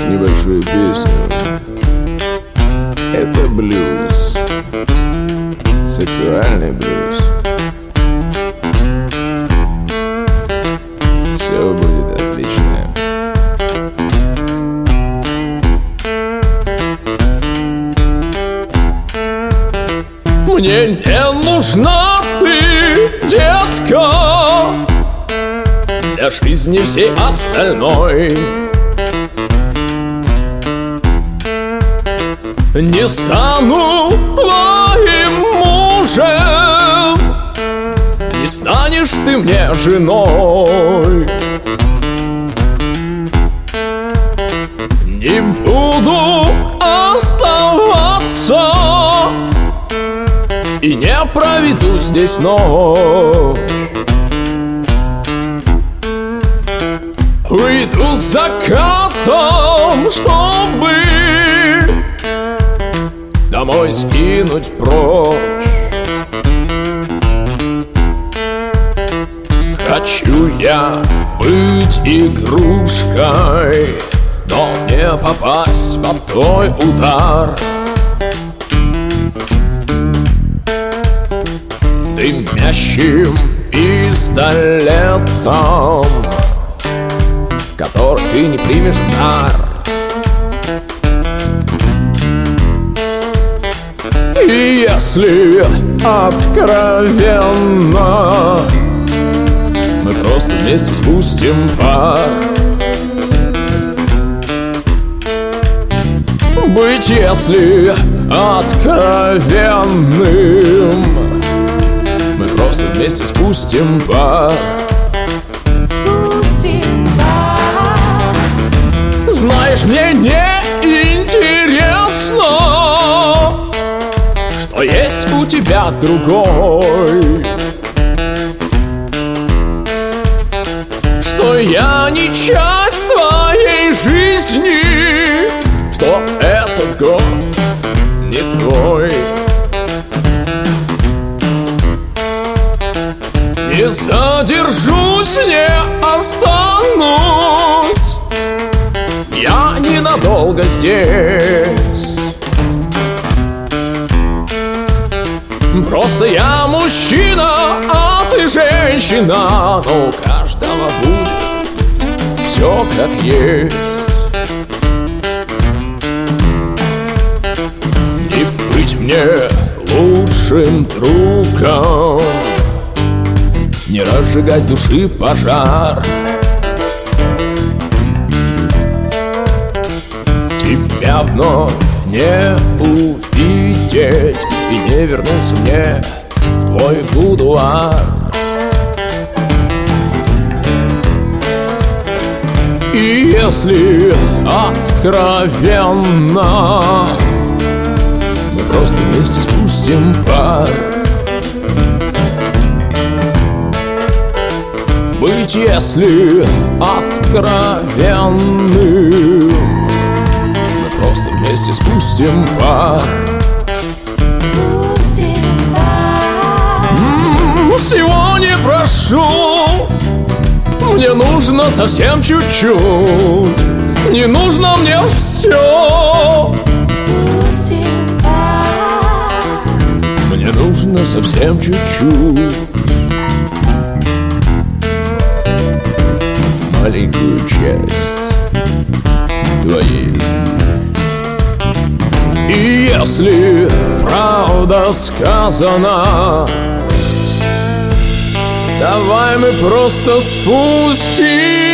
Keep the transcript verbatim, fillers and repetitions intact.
небольшую песню. Это блюз, сексуальный блюз. Все будет отлично. Мне не нужна ты, детка, для жизни всей остальной. Не стану твоим мужем, не станешь ты мне женой. Не буду оставаться и не проведу здесь ночь. Выйду с закатом, чтобы домой скинуть прочь. Хочу я быть игрушкой, но не попасть под твой удар. Дымящим пистолетом, который ты не примешь в дар. И если откровенно, мы просто вместе спустим пар. Быть, если откровенным, мы просто вместе спустим пар. Спустим пар. Знаешь, мне не интересно, что есть у тебя другой, что я не часть твоей жизни, что этот год не твой. Не задержусь, не останусь, я ненадолго здесь. Просто я мужчина, а ты женщина, но у каждого будет все как есть. Не быть мне лучшим другом, не разжигать души пожар. Тебя вновь не увидеть и не вернуться мне в твой будуар. И если откровенно, мы просто вместе спустим пар. Быть, если откровенным, мы просто вместе спустим пар. Спустим пар. М-м, всего не прошу, мне нужно совсем чуть-чуть, не нужно мне все. Спустим пар. Мне нужно совсем чуть-чуть, маленькую часть твоей любви. И если правда сказана, давай мы просто спустим